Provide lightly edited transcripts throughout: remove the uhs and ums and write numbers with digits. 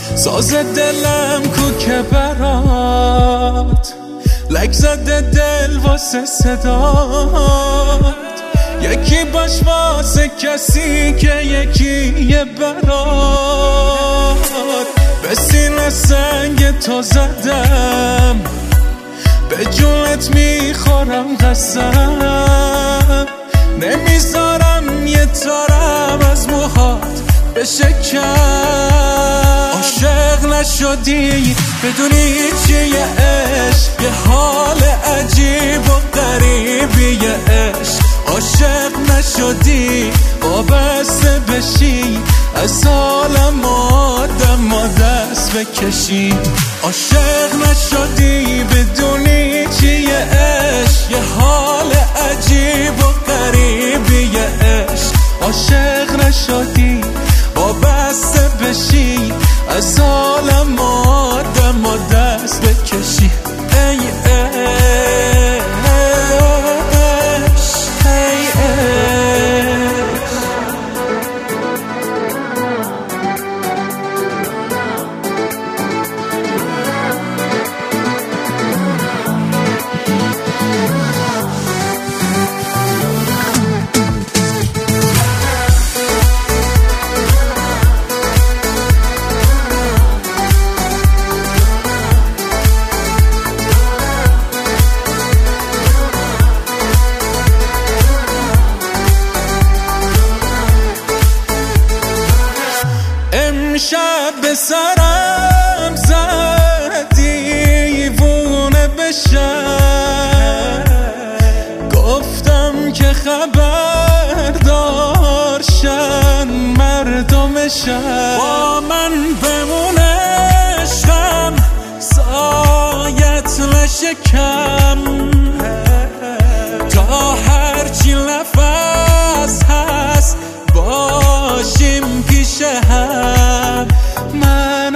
ساز دلم کو که برات لک زده دل واسه صدات، یکی باش واسه کسی که یکیه برات. به سینه سنگ تو زدم، به جونت میخورم قسم، نمیذارم یه تارم از موهات بشه کم. عاشق نشدی بدونی چیه عشق، یه حال عجیب و غریبیه عشق. عاشق نشدی وابسته بشی، از عالم آدم دست بکشی. عاشق نشدی بدونی چیه عشق، یه حال عجیب و غریبیه عشق. عاشق نشدی وابسته بشی، از عالم آدم دست بکشی. ای شب به سرم زدی دیوونه بشم، گفتم که خبردارشن مردمشن، با من بمونه عشقم سایت نشه کم، تا هرچی نفس هست باشیم پیش هم. من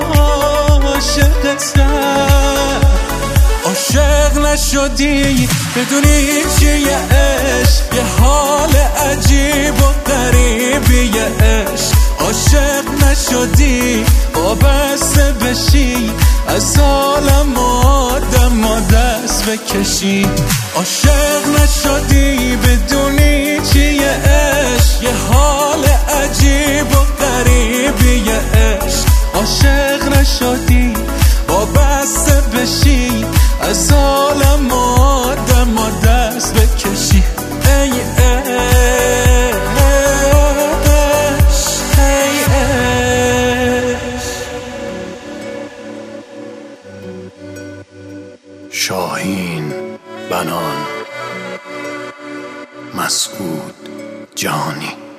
عاشقتم. عاشق نشدی بدونی چیه عشق، یه حال عجیب و غریبیه عشق. عاشق نشدی وابسته بشی، از عالم آدم دست بکشی. عاشق نشدی بدونی چیه عشق، یه حال عجیب و غریبیه عشق. عاشق نشدی وابسته بشی، از عالم آدم دست بکشی. ای شاهین بنان، مسعود جانی.